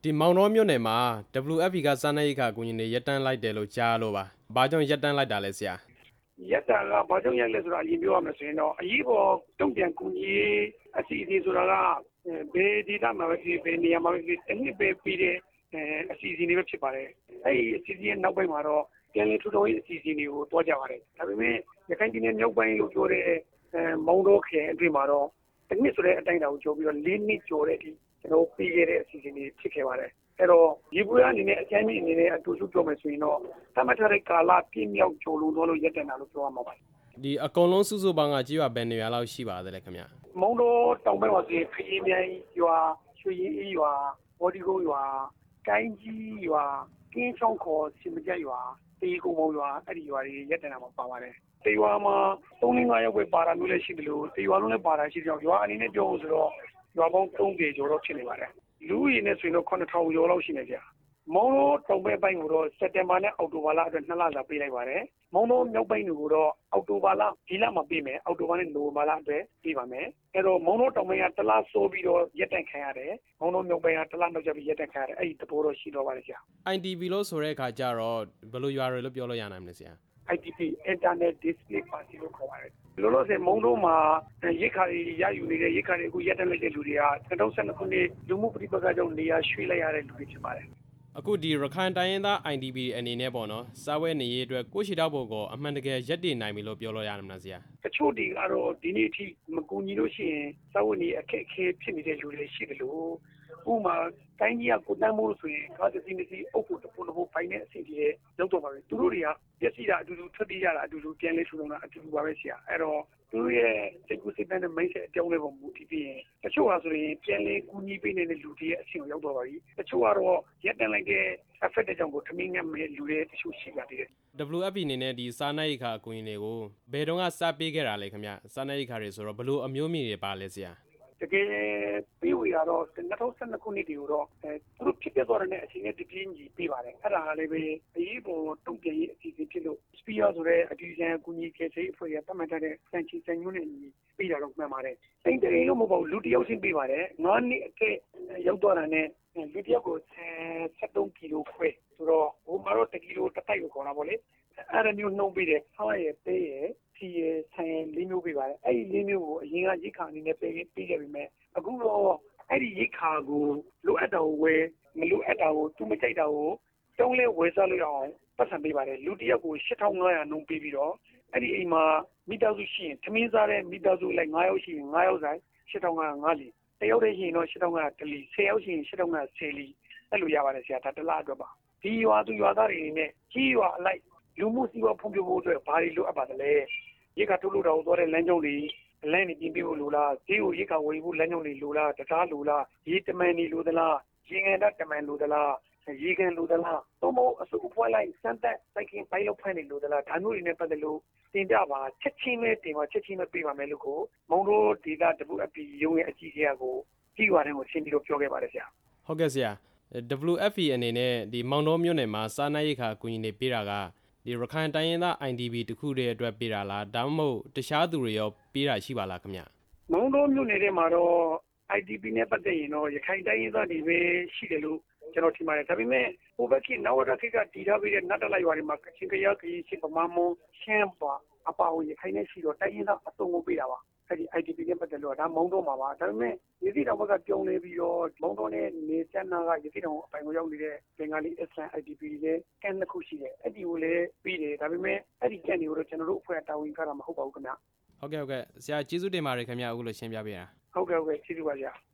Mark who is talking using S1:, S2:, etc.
S1: ဒီမောင်တော်မြို့နယ်မှာ WFP ကစားနပ်ရိက္ခာအကူအညီတွေရပ်တန့်လိုက်တယ်လို့ကြားလို့ပါ။ဘာကြောင့်ရပ်တန့်လိုက်တာလဲဆရာ
S2: ။ရပ်တာကဘာကြောင့်ရပ်လဲဆိုတာအရင်ပြောရမယ်ဆိုရင်တော့အရေးပေါ်တုံ့ပြန်ကူညီရေးအစီအစဉ်ဆိုတာကဘယ်ဒေသမှာပဲဖြစ်ဘယ်နေရာမှာပဲဖြစ်တစ်နှစ်ပဲပြီးတဲ့အစီအစဉ်တွေပဲဖြစ်ပါတယ်။အဲဒီအစီအစဉ်ရဲ့နောက်ပိုင်းမှာတော့ပြန်လည်ထူထောင်ရေးအစီအစဉ်တွေကိုတွားကြပါတယ်။ဒါပေမဲ့ရခိုင်ပြည်နယ်မြောက်ပိုင်းလို့ပြောတဲ့မောင်တော်ခရိုင်အတွင်းမှာတော့တစ်နှစ်ဆိုတဲ့အတိုင်းအတာကိုကျော်ပြီးတော့၄နှစ်ကျော်တဲ့အထိကျွန်တော်ပြီးခဲ့တဲ့အစီအစဉ်တွေဖြစ်ခဲ့ပါတယ်။အဲ့တော့ဒီပွဲအနေနဲ့အကြမ်းမြင့်အနေနဲ့အတူတူပြောမယ်ဆိုရင်တော့သတ်မှတ်ထားတဲ့ကာလပြည့်မြောက်ကျော်လွန်သွားလို့ရပ်တန့်တာလို့ပြောရမှာပါ
S1: ဒီအကုန်လုံးစုစုပေါင်းကကြေးရွာဘယ်နေရာလောက်ရှိပါသလဲခင်ဗျ
S2: မောင်တော်တောင်ဘက်မှာဆိုရင်ခရီးမြိုင်ရွာရွှေရင်အေးရွာဘော်ဒီကုန်းရွာကိုင်းကြီးရွာကင်းချောင်းခေါ်စင်မကျက်ရွာတေးကုန်းမောင်ရွာအဲ့ဒီရွာတွေရပ်တန့်တာမှာပါပါတယ်တေးရွာမှာ3-5ရောက်ပဲပါတာမျိုးလည်းရှိတယ်လို့တေးရွာလုံးလည်းပါတာရှိတယ်ရွာအနေနဲ့ပြောလို့ဆိုတော့ရွာပေါင်း30ကျော်တော့ဖြစ်နေပါတယ်လူဦးရေနဲ့ဆိုရင်တော့9000ကျော်လောက်ရှိနေကြမောင်တော်တောင်ဘက်ပိုင်းကိုတော့စက်တင်ဘာနဲ့အောက်တိုဘာလအတွက်2လစာပေးလိုက်ပါတယ်။မောင်တော်မြောက်ပိုင်းကိုတော့အောက်တိုဘာလဒီလမှာပေးမယ်။အောက်တိုဘာနဲ့နိုဝင်ဘာလအတွက်ပေးပါမယ်။အဲ့တော့မောင်တော်တောင်ပိုင်းကတစ်လစိုးပြီးတော့ရက်တန့်ခံရတယ်။မောင်တော်မြောက်ပိုင်းကတစ်လနောက်ကျပြီးရက်တန့်ခံရတယ်။အဲ့ဒီသဘောတော့ရှိတော့ပါတယ်ဆရာ
S1: ။ IDP လို့ဆိုတဲ့အခါကျတော့ဘယ်လိုရွာတွေလို့ပြောလို့ရနိုင်မလဲဆရာ
S2: ။ IDP Internet Display Party လို့ခေါ်ပါတယ်။လောလောဆယ်မောင်တော်မှာရိတ်ခါတွေရယူနေတဲ့ရိတ်ခါတွေအခုရက်တန့်လိုက်တဲ့လူတွေက2012ခုနှစ်လူမှုပဋိပက္ခကြောင့်နေရာရွှေ့လိုက်ရတဲ့လူတွေဖြစ်ပါတယ်
S1: အခုဒီရခိုင်တိုင်းရင်းသား IDP အနေနဲ့ပေါ့နော်စားဝဲနေရေးအတွက်ကိုရှိတောက်ဖို့ကိုအမှန်တကယ်ရက်တည်နိုင်ပြီလို့ပြောလို့ရတယ်မလားဆရာ
S2: တချို့တွေကတော့ဒီနေ့အထိမကူညီလို့ရှိရင်စားဝဲနေအခက်အခဲဖြစ်နေတဲ့လူတွေရှိတယ်လို့ဥမာတိုင်းကြီးကကိုတန်းမိုးဆိုရင်ကားတစ်စီးတစ်စီးအုပ်ဖို့တပုံတပုံပိုင်းတဲ့အစီအစဉ်ရောက်တော့ပါပဲသူတို့တွေကပြည့်စည်တာအတူတူထွက်ပြေးရတာအတူတူပြန်လဲထူထောင်တာအတူတူပါပဲဆရာအဲ့တော့သူတို့ရဲ့စိတ်ကူးစိတ်တမ်းနဲ့မိတ်ဆက်အကြောင်းလေးပုံမူတည်ပြီးရင်တချို့ဟာဆိုရင်ပြန်လဲကူညီပေးနေတဲ့လူတွေရဲ့အဆင့်ကိုရောက်တော့ပါပြီတချို့ကတော့ရက်တန်လိုက်တဲ့ effect တဲ့ကြောင့်ကိုထမင်းငတ်မဲ့လူတွေတချို့ရှိပါသေးတယ်
S1: WFP အနေနဲ့ဒီစားနပ်ရိက္ခာအကူအညီတွေကိုဘယ်တော့ကစပေးခဲ့တာလဲခင်ဗျစားနပ်ရိက္ခာတွေဆိုတော့ဘလို့အမျိုးမျိုးတွေပါလဲဆရာ
S2: တကယ်ပြီးဝေရတော့2012ခုနှစ်ဒီကိုတော့သူတို့ဖြစ်ပြသွားတဲ့အချိန်နဲ့တပြင်းကြီးပြပါတယ်အဲ့ဒါလည်းပဲအရေးပေါ်တုံ့ပြန်ရေးအစီအစဉ်ဖြစ်လို့ SPIA ဆိုတဲ့အတူရန်ကူညီခဲ့တဲ့အဖွဲ့ကတတ်မှတ်ထားတဲ့စံချီစံညွှန်းနဲ့ပြီးတာတော့မှန်ပါတယ်တိတ်တိတ်လို့မဟုတ်ဘူးလူတယောက်ချင်းပြီးပါတယ်9နှစ်အထက်ရောက်သွားတာနဲ့လူတယောက်ကို73ကီလိုခွဲဆိုတော့ဟိုမှာတော့1ကီလိုတစ်တိုက်ကိုခေါ်တာပေါ့လေအဲ့ဒါမျိုးနှုံးပြီးတယ်ဆောင်းရဲ့သေးရဲ့ဖြီရဲ့ဆိုင်လေးမျိုးပေးပါတယ်အဲ့ဒီလေးမျိုးကိုအရင်ကရိတ်ခါအနေနဲ့ပေးခဲ့ပြီမဲ့အခုတော့အဲ့ဒီရိတ်ခါကိုလိုအပ်တာကိုဝယ်မလိုအပ်တာကိုသူမကြိုက်တာကိုတုံးလဲဝယ်စားလို့အောင်ပတ်စံပေးပါတယ်လူတယောက်ကို8500နှုံးပေးပြီးတော့အဲ့ဒီအိမ်မှာမိသားစုရှိရင်သမင်းစားတဲ့မိသားစုလိုက်9ယောက်ရှိရင်9ယောက်ဆိုင်8500လီတယောက်တည်းရှိရင်တော့8500တလီ10ယောက်ရှိရင်850010လီအဲ့လိုရပါတယ်ဆရာဒါတစ်လားအတွက်ပါဒီရွာသူရွာသားတွေနဲ့ကြီးရွာအလိုက်လူမှုစီးပွားဖွံ့ဖြိုးဖို့အတွက်ဘာတွေလိုအပ်ပါသလဲရိတ်ခါထုတ်လို့တော့သွားတဲ့လမ်းကြောင်းတွေအလန့်နေပြင်ပြဖို့လိုလားဈေးကိုရိတ်ခါဝယ်ဖို့လမ်းကြောင်းတွေလိုလားတကားလိုလားရေတမန်တွေလိုသလားရေငန်တတမန်လိုသလားရေကန်လိုသလားသုံးဖို့အစုပ်ဖွဲ့လိုက်စမ်းသက်စိုက်ကင်ပိုင်းလောက်ဖမ်းနေလိုသလားဒါမျိုးတွေနဲ့ပတ်သက်လို့တင်ပြပါချက်ချင်းပဲတင်ပါချက်ချင်းပဲပေးပါမယ်လို့ကိုမောင်တို့ဒေတာ WFP ရုံးရဲ့အကြီးအကဲကိုကြီးရွာတဲ့ကိုရှင်းပြီးတော့ပြောခဲ့ပါတယ်ဆရာ
S1: ဟုတ်ကဲ့ဆရာ WFP အနေနဲ့ဒီမောင်တော်မြို့နယ်မှာစားနပ်ရိက္ခာအကူအညီတွေပေးတာကဒီရခိုင်တိုင်းရင်းသား IDP တခုတည်းအတွက်ပေးတာလားဒါမှမဟုတ်တခြားသူတွေရောပေးတာရှိပါလားခင်ဗျ
S2: မောင်တော်မြို့နယ်ထဲမှာတော့ IDP နဲ့ပတ်သက်ရင်တော့ရခိုင်တိုင်းရင်းသားတွေပဲရှိတယ်လို့ကျွန်တော်ထင်ပါတယ်ဒါပေမဲ့ဟိုဘက်ကနေဝရခိကတည်ထားပြီးတဲ့နတ်တလိုက်ရွာတွေမှာကချင်ကရခရီးရှိပမာမွန်ရှမ်းပါအပါဝင်ရခိုင်နဲ့ရှိတော့တိုင်းရင်းသားအစုံကိုပေးတာပါအဲ့ဒီ IDP နဲ့ပတ်သက်လို့ဒါမောင်တော်မှာပါဒါပေမဲ့ရည်စည်တော်ဘက်ကပြုံးနေပြီးတော့မောင်တော်နဲ့နေစန်းနာကရည်စည်တော်အပိုင်ကိုရောက်နေတဲ့ဘင်္ဂလီအစ္စလမ် IDP တွေကန်တစ်ခုရှိတယ်အဲ့ဒီကိုလည်းပြီးတယ်ဒါပေမဲ့အဲ့ဒီကန်တွေကိုတော့ကျွန်တော်တို့အဖွဲ့တာဝန်ခံတာမဟုတ်ပါဘူးခင်ဗျ
S1: ဟုတ်ကဲ့ဆရာကျေးဇူးတင်ပါတယ်ခင်ဗျအခုလိုရှင်းပြပေးတာ
S2: ဟုတ်ကဲ့ကျေးဇူးပါဆရာ